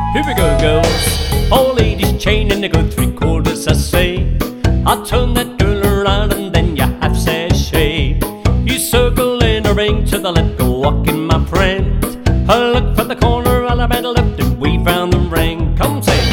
Here we go, girls. All ladies chain and they go 3/4, I say. I turn that girl around and then you have sashay. You circle in a ring to the left, go walking, my friend. I look for the corner, I'll have left and we found the ring. Come say.